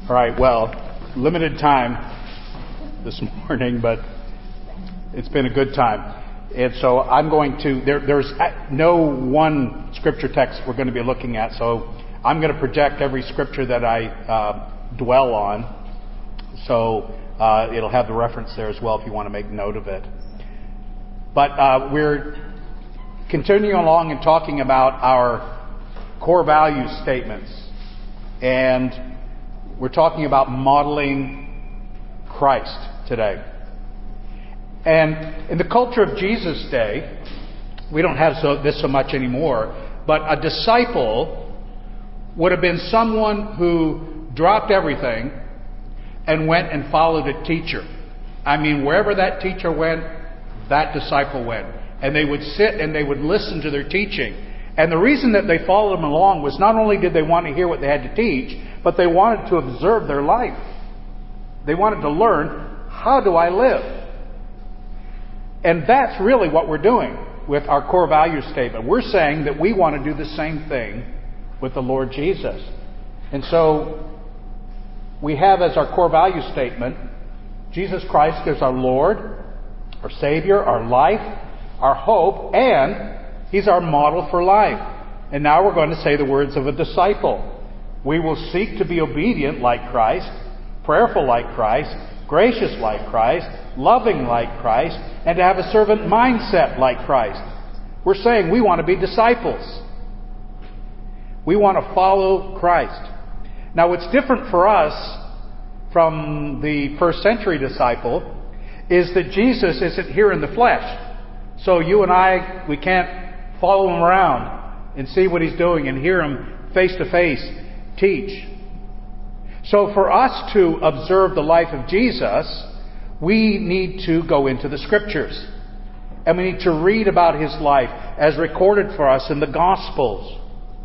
All right, well, limited time this morning, but it's been a good time. And so I'm going to, there's no one scripture text we're going to be looking at, so I'm going to project every scripture that I dwell on. So it'll have the reference there as well if you want to make note of it. But we're continuing along and talking about our core value statements. And we're talking about modeling Christ today. And in the culture of Jesus' day, we don't have this so much anymore, but a disciple would have been someone who dropped everything and went and followed a teacher. I mean, wherever that teacher went, that disciple went. And they would sit and they would listen to their teaching. And the reason that they followed him along was not only did they want to hear what they had to teach, but they wanted to observe their life. They wanted to learn, how do I live? And that's really what we're doing with our core value statement. We're saying that we want to do the same thing with the Lord Jesus. And so we have as our core value statement, Jesus Christ is our Lord, our Savior, our life, our hope, and He's our model for life. And now we're going to say the words of a disciple. We will seek to be obedient like Christ, prayerful like Christ, gracious like Christ, loving like Christ, and to have a servant mindset like Christ. We're saying we want to be disciples. We want to follow Christ. Now what's different for us from the first century disciple is that Jesus isn't here in the flesh. So you and I, we can't follow Him around and see what He's doing and hear Him face to face teach. So for us to observe the life of Jesus, we need to go into the Scriptures. And we need to read about His life as recorded for us in the Gospels.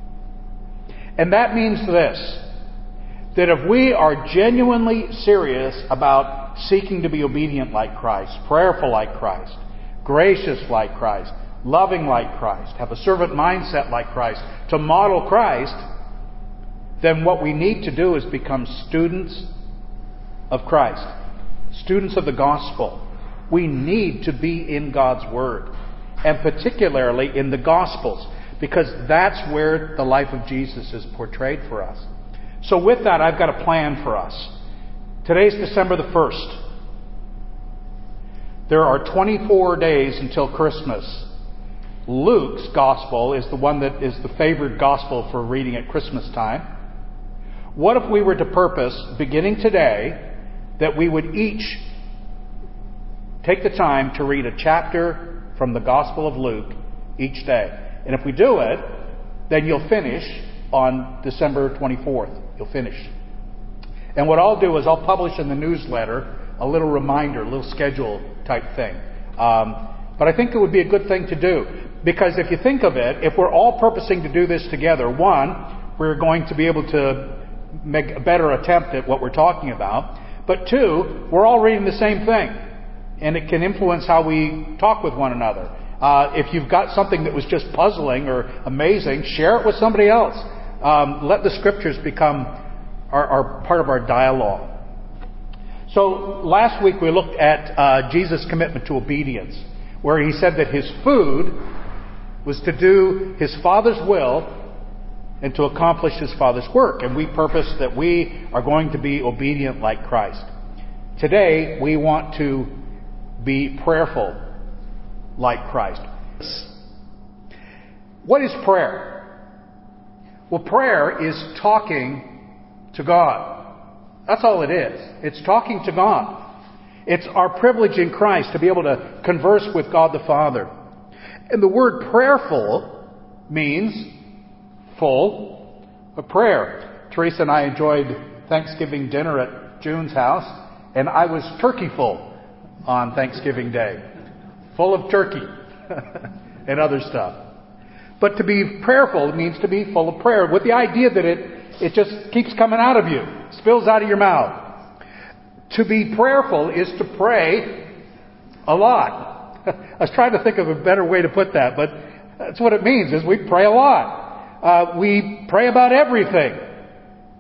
And that means this, that if we are genuinely serious about seeking to be obedient like Christ, prayerful like Christ, gracious like Christ, loving like Christ, have a servant mindset like Christ, to model Christ, then what we need to do is become students of Christ, students of the gospel. We need to be in God's Word, and particularly in the Gospels, because that's where the life of Jesus is portrayed for us. So with that, I've got a plan for us. Today's December the 1st. There are 24 days until Christmas. Luke's Gospel is the one that is the favored Gospel for reading at Christmas time. What if we were to purpose, beginning today, that we would each take the time to read a chapter from the Gospel of Luke each day? And if we do it, then you'll finish on December 24th. You'll finish. And what I'll do is I'll publish in the newsletter a little reminder, a little schedule type thing. But I think it would be a good thing to do. Because if you think of it, if we're all purposing to do this together, one, we're going to be able to make a better attempt at what we're talking about. But two, we're all reading the same thing. And it can influence how we talk with one another. If you've got something that was just puzzling or amazing, share it with somebody else. Let the Scriptures become our part of our dialogue. So last week we looked at Jesus' commitment to obedience, where He said that His food was to do His Father's will and to accomplish His Father's work. And we purpose that we are going to be obedient like Christ. Today, we want to be prayerful like Christ. What is prayer? Well, prayer is talking to God. That's all it is. It's talking to God. It's our privilege in Christ to be able to converse with God the Father. And the word prayerful means full of prayer. Teresa and I enjoyed Thanksgiving dinner at June's house, and I was turkey full on Thanksgiving Day. Full of turkey and other stuff. But to be prayerful means to be full of prayer, with the idea that it just keeps coming out of you, spills out of your mouth. To be prayerful is to pray a lot. I was trying to think of a better way to put that, but that's what it means, is we pray a lot. We pray about everything.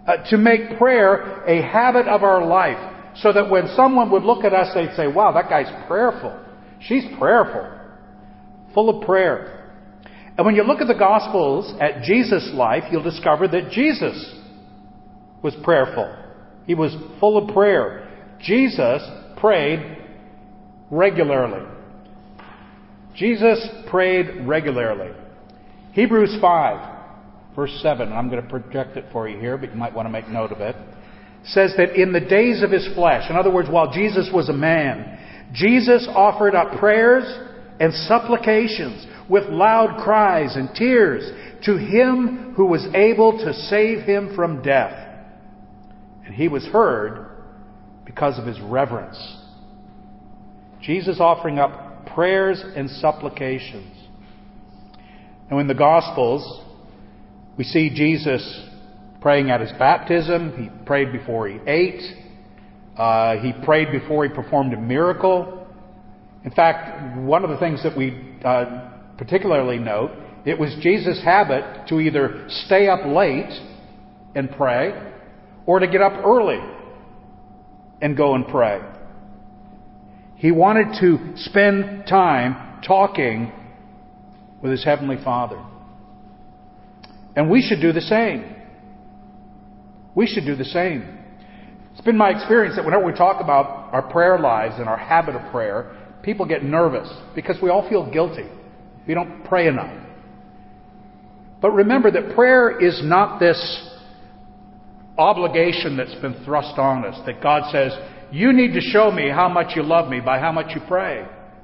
To make prayer a habit of our life, so that when someone would look at us, they'd say, wow, that guy's prayerful. She's prayerful. Full of prayer. And when you look at the Gospels at Jesus' life, you'll discover that Jesus was prayerful. He was full of prayer. Jesus prayed regularly. Jesus prayed regularly. Hebrews 5. Verse 7, I'm going to project it for you here, but you might want to make note of it, says that in the days of His flesh, in other words, while Jesus was a man, Jesus offered up prayers and supplications with loud cries and tears to Him who was able to save Him from death. And He was heard because of His reverence. Jesus offering up prayers and supplications. Now in the Gospels, we see Jesus praying at His baptism. He prayed before He ate. He prayed before He performed a miracle. In fact, one of the things that we particularly note, it was Jesus' habit to either stay up late and pray, or to get up early and go and pray. He wanted to spend time talking with His Heavenly Father. And we should do the same. We should do the same. It's been my experience that whenever we talk about our prayer lives and our habit of prayer, people get nervous because we all feel guilty. We don't pray enough. But remember that prayer is not this obligation that's been thrust on us, that God says, you need to show me how much you love me by how much you pray.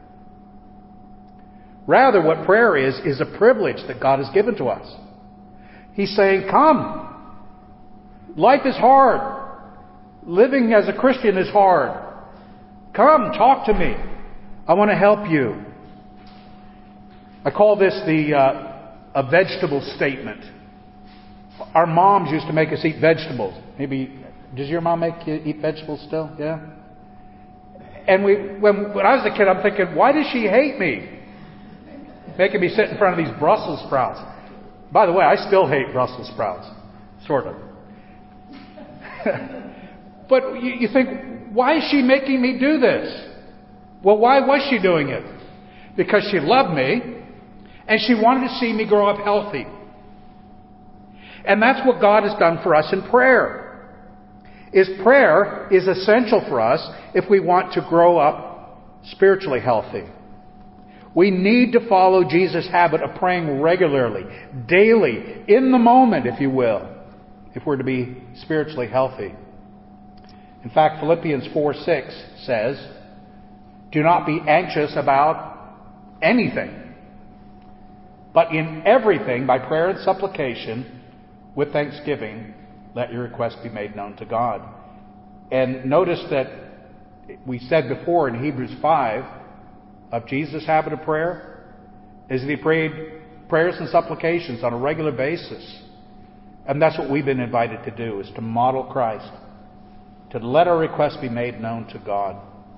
Rather, what prayer is a privilege that God has given to us. He's saying, come. Life is hard. Living as a Christian is hard. Come, talk to me. I want to help you. I call this a vegetable statement. Our moms used to make us eat vegetables. Maybe, does your mom make you eat vegetables still? Yeah? And when I was a kid, I'm thinking, why does she hate me? Making me sit in front of these Brussels sprouts. By the way, I still hate Brussels sprouts. Sort of. But you think, why is she making me do this? Well, why was she doing it? Because she loved me, and she wanted to see me grow up healthy. And that's what God has done for us in prayer. Prayer is essential for us if we want to grow up spiritually healthy. We need to follow Jesus' habit of praying regularly, daily, in the moment, if you will, if we're to be spiritually healthy. In fact, Philippians 4:6 says, do not be anxious about anything, but in everything, by prayer and supplication, with thanksgiving, let your requests be made known to God. And notice that we said before in Hebrews 5 of Jesus' habit of prayer is that He prayed prayers and supplications on a regular basis. And that's what we've been invited to do, is to model Christ, to let our requests be made known to God.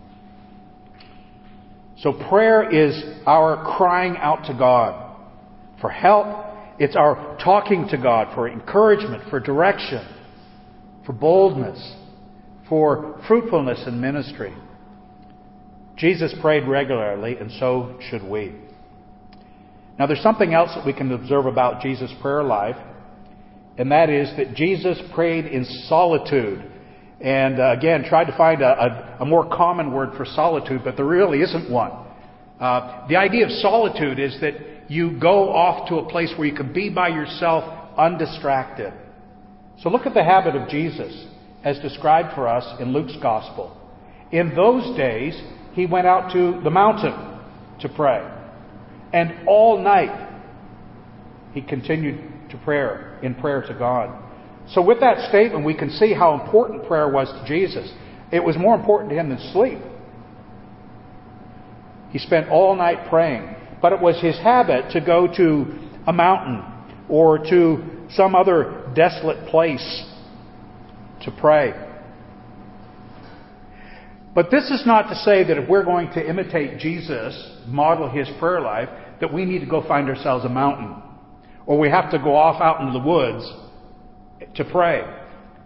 So prayer is our crying out to God for help. It's our talking to God for encouragement, for direction, for boldness, for fruitfulness in ministry. Jesus prayed regularly, and so should we. Now there's something else that we can observe about Jesus' prayer life, and that is that Jesus prayed in solitude. And again, tried to find a more common word for solitude, but there really isn't one. The idea of solitude is that you go off to a place where you can be by yourself undistracted. So look at the habit of Jesus as described for us in Luke's Gospel. In those days, He went out to the mountain to pray. And all night, He continued to prayer, in prayer to God. So with that statement, we can see how important prayer was to Jesus. It was more important to Him than sleep. He spent all night praying. But it was His habit to go to a mountain or to some other desolate place to pray. But this is not to say that if we're going to imitate Jesus, model His prayer life, that we need to go find ourselves a mountain. Or we have to go off out into the woods to pray.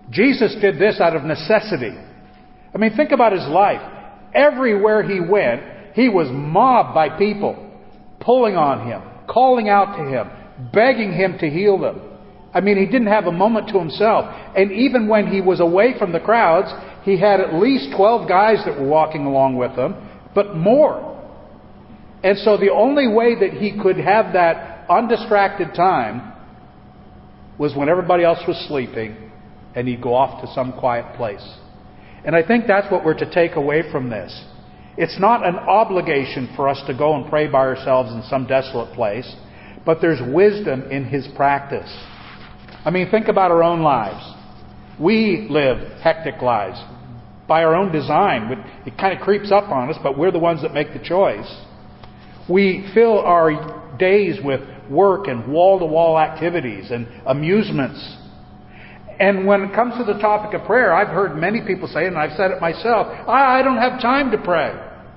Jesus did this out of necessity. I mean, think about his life. Everywhere he went, he was mobbed by people, pulling on him, calling out to him, begging him to heal them. I mean, he didn't have a moment to himself. And even when he was away from the crowds, he had at least 12 guys that were walking along with him, but more. And so the only way that he could have that undistracted time was when everybody else was sleeping and he'd go off to some quiet place. And I think that's what we're to take away from this. It's not an obligation for us to go and pray by ourselves in some desolate place, but there's wisdom in his practice. I mean, think about our own lives. We live hectic lives by our own design. It kind of creeps up on us, but we're the ones that make the choice. We fill our days with work and wall-to-wall activities and amusements. And when it comes to the topic of prayer, I've heard many people say, and I've said it myself, I don't have time to pray.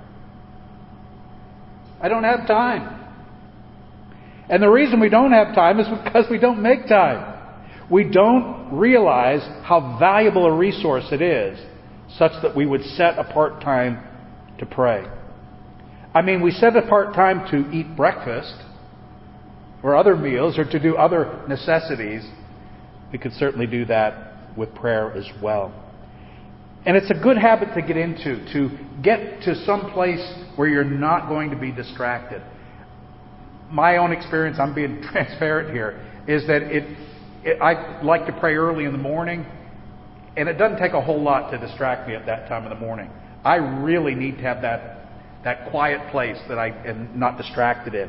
I don't have time. And the reason we don't have time is because we don't make time. We don't realize how valuable a resource it is, such that we would set apart time to pray. I mean, we set apart time to eat breakfast or other meals or to do other necessities. We could certainly do that with prayer as well. And it's a good habit to get into, to get to some place where you're not going to be distracted. My own experience, I'm being transparent here, is that I like to pray early in the morning, and it doesn't take a whole lot to distract me at that time of the morning. I really need to have that quiet place that I am not distracted in.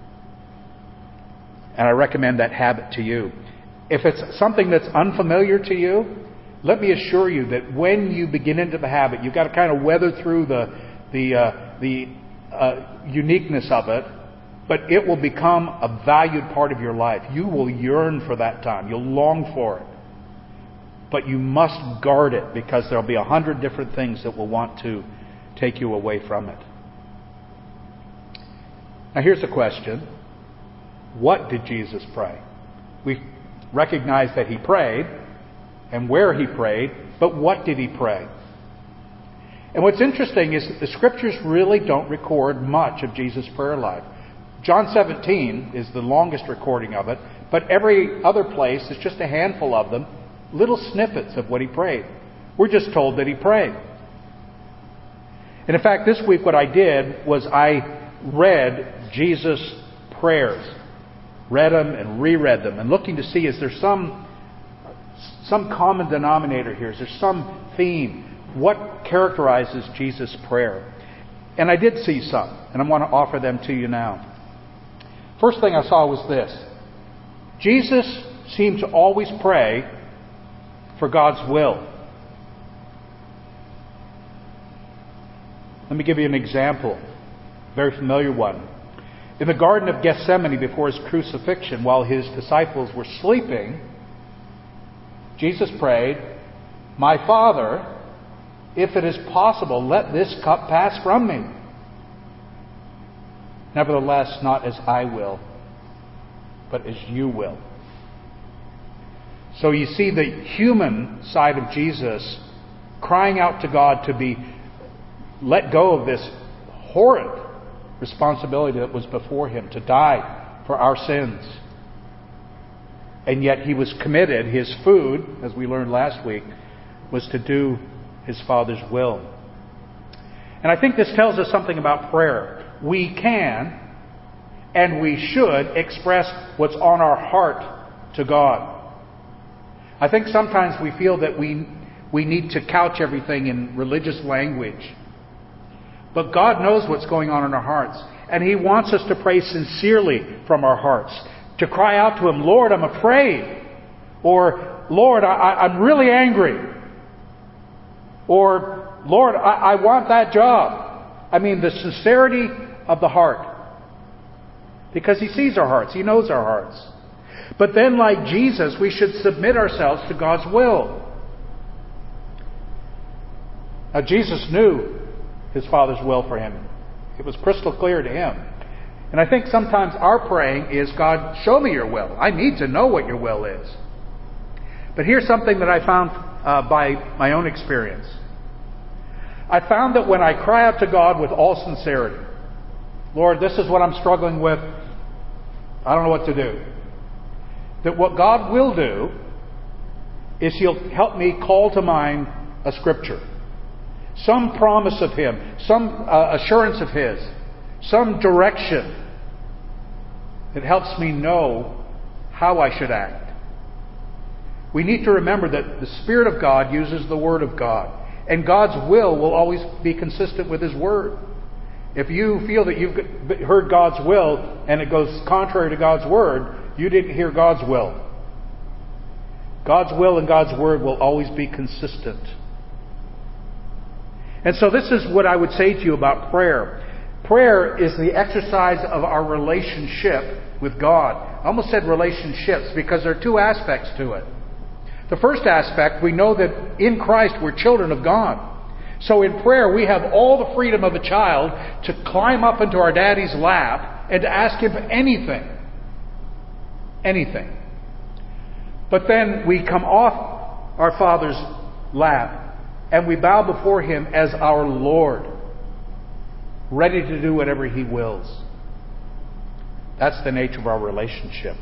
And I recommend that habit to you. If it's something that's unfamiliar to you, let me assure you that when you begin into the habit, you've got to kind of weather through the uniqueness of it, but it will become a valued part of your life. You will yearn for that time. You'll long for it. But you must guard it, because there'll be 100 different things that will want to take you away from it. Now here's a question. What did Jesus pray? We recognize that he prayed and where he prayed, but what did he pray? And what's interesting is that the Scriptures really don't record much of Jesus' prayer life. John 17 is the longest recording of it, but every other place is just a handful of them, little snippets of what he prayed. We're just told that he prayed. And in fact, this week what I did was I read Jesus' prayers. Read them and reread them, and looking to see, is there some common denominator here? Is there some theme? What characterizes Jesus' prayer? And I did see some, and I want to offer them to you now. First thing I saw was this. Jesus seemed to always pray for God's will. Let me give you an example, a very familiar one. In the Garden of Gethsemane before his crucifixion, while his disciples were sleeping, Jesus prayed, "My Father, if it is possible, let this cup pass from me. Nevertheless, not as I will, but as you will." So you see the human side of Jesus crying out to God to be let go of this horrid responsibility that was before him, to die for our sins. And yet he was committed. His food, as we learned last week, was to do his Father's will. And I think this tells us something about prayer. We can and we should express what's on our heart to God. I think sometimes we feel that we need to couch everything in religious language. But God knows what's going on in our hearts. And he wants us to pray sincerely from our hearts. To cry out to him, "Lord, I'm afraid." Or, "Lord, I'm really angry." Or, "Lord, I want that job." I mean, the sincerity of the heart. Because he sees our hearts. He knows our hearts. But then, like Jesus, we should submit ourselves to God's will. Now, Jesus knew his Father's will for him. It was crystal clear to him. And I think sometimes our praying is, "God, show me your will. I need to know what your will is." But here's something that I found by my own experience. I found that when I cry out to God with all sincerity, Lord, this is what I'm struggling with. I don't know what to do. That what God will do is He'll help me call to mind a scripture. Some promise of Him. Some assurance of His. Some direction that helps me know how I should act. We need to remember that the Spirit of God uses the Word of God. And God's will always be consistent with His Word. If you feel that you've heard God's will and it goes contrary to God's Word, you didn't hear God's will. God's will and God's Word will always be consistent. And so this is what I would say to you about prayer. Prayer is the exercise of our relationship with God. I almost said relationships because there are two aspects to it. The first aspect, we know that in Christ we're children of God. So in prayer we have all the freedom of a child to climb up into our daddy's lap and to ask Him anything. Anything. But then we come off our Father's lap and we bow before Him as our Lord, ready to do whatever He wills. That's the nature of our relationship.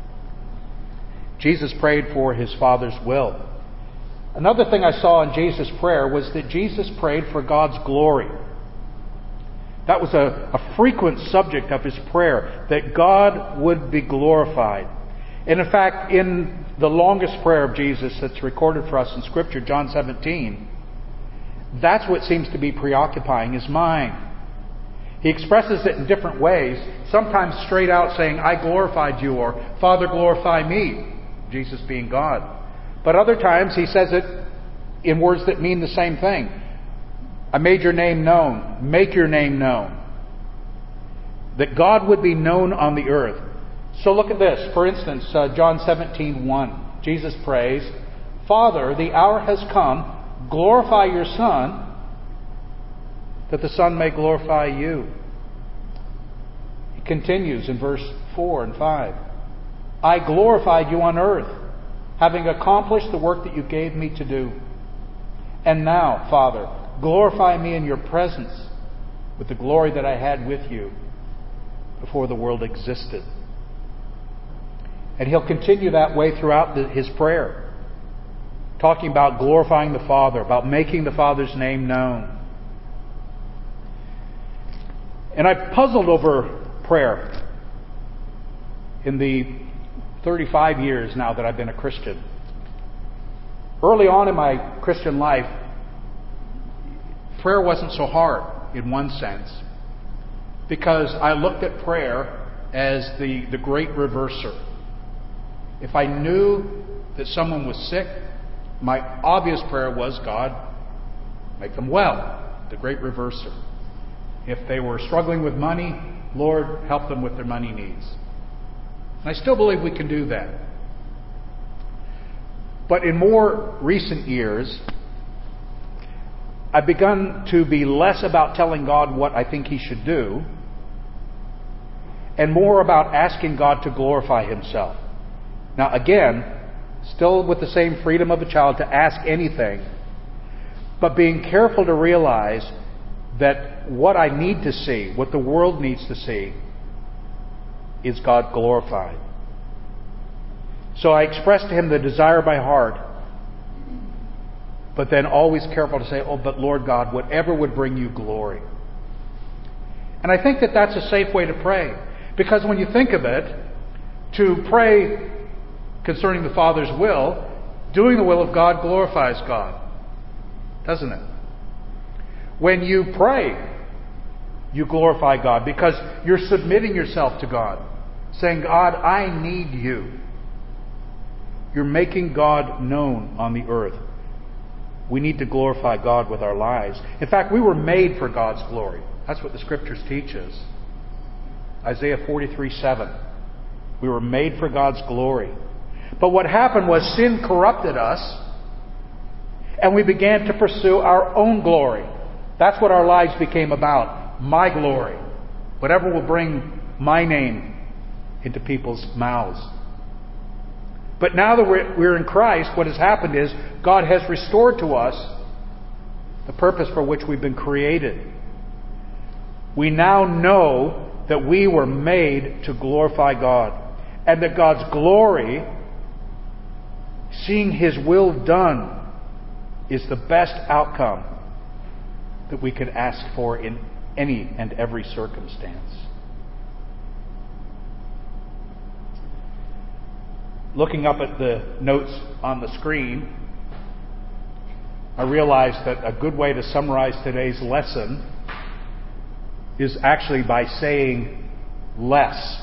Jesus prayed for His Father's will. Another thing I saw in Jesus' prayer was that Jesus prayed for God's glory. That was a frequent subject of His prayer, that God would be glorified. And in fact, in the longest prayer of Jesus that's recorded for us in Scripture, John 17, that's what seems to be preoccupying His mind. He expresses it in different ways, sometimes straight out saying, I glorified you, or Father, glorify me, Jesus being God. But other times He says it in words that mean the same thing. I made your name known. Make your name known. That God would be known on the earth. So look at this. For instance, John 17:1. Jesus prays, Father, the hour has come. Glorify your Son, that the Son may glorify you. He continues in verse 4 and 5. I glorified you on earth, having accomplished the work that you gave me to do. And now, Father, glorify me in your presence with the glory that I had with you before the world existed. And He'll continue that way throughout His prayer, talking about glorifying the Father, about making the Father's name known. And I've puzzled over prayer in the 35 years now that I've been a Christian. Early on in my Christian life, prayer wasn't so hard in one sense, because I looked at prayer as the great reverser. If I knew that someone was sick, my obvious prayer was, God, make them well, the great reverser. If they were struggling with money, Lord, help them with their money needs. And I still believe we can do that. But in more recent years, I've begun to be less about telling God what I think He should do, and more about asking God to glorify Himself. Now again, still with the same freedom of a child to ask anything, but being careful to realize that what I need to see, what the world needs to see, is God glorified. So I express to Him the desire of my heart, but then always careful to say, oh, but Lord God, whatever would bring you glory. And I think that that's a safe way to pray. Because when you think of it, to pray concerning the Father's will, doing the will of God glorifies God. Doesn't it? When you pray, you glorify God because you're submitting yourself to God. Saying, God, I need you. You're making God known on the earth. We need to glorify God with our lives. In fact, we were made for God's glory. That's what the Scriptures teach us. Isaiah 43:7. We were made for God's glory. But what happened was sin corrupted us, and we began to pursue our own glory. That's what our lives became about. My glory. Whatever will bring my name into people's mouths. But now that we're in Christ, what has happened is God has restored to us the purpose for which we've been created. We now know that we were made to glorify God, and that God's glory, seeing His will done, is the best outcome that we could ask for in any and every circumstance. Looking up at the notes on the screen, I realized that a good way to summarize today's lesson is actually by saying less.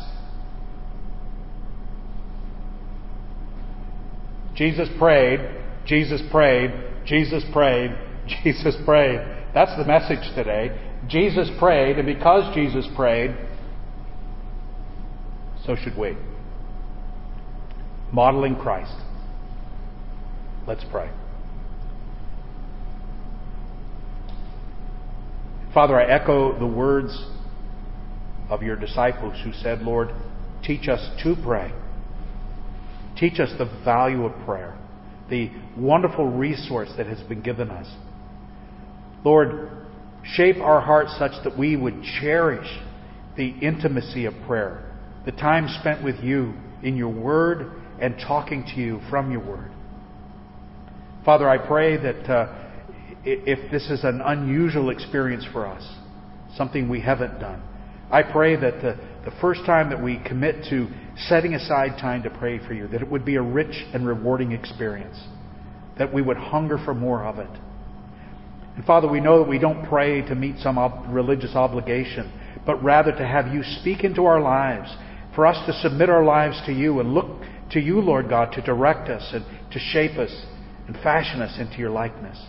Jesus prayed, Jesus prayed, Jesus prayed, Jesus prayed. That's the message today. Jesus prayed, and because Jesus prayed, so should we. Modeling Christ. Let's pray. Father, I echo the words of your disciples who said, Lord, teach us to pray. Teach us the value of prayer, the wonderful resource that has been given us. Lord, shape our hearts such that we would cherish the intimacy of prayer, the time spent with you in your word and talking to you from your word. Father, I pray that if this is an unusual experience for us, something we haven't done, I pray that the first time that we commit to setting aside time to pray for you, that it would be a rich and rewarding experience, that we would hunger for more of it. And Father, we know that we don't pray to meet some religious obligation, but rather to have you speak into our lives, for us to submit our lives to you and look to you, Lord God, to direct us and to shape us and fashion us into your likeness.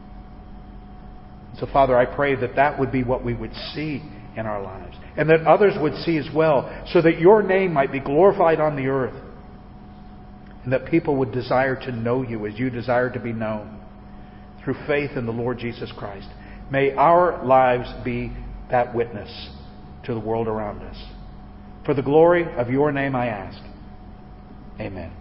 So, Father, I pray that that would be what we would see in our lives, and that others would see as well, so that your name might be glorified on the earth, and that people would desire to know you as you desire to be known, through faith in the Lord Jesus Christ. May our lives be that witness to the world around us. For the glory of your name I ask. Amen.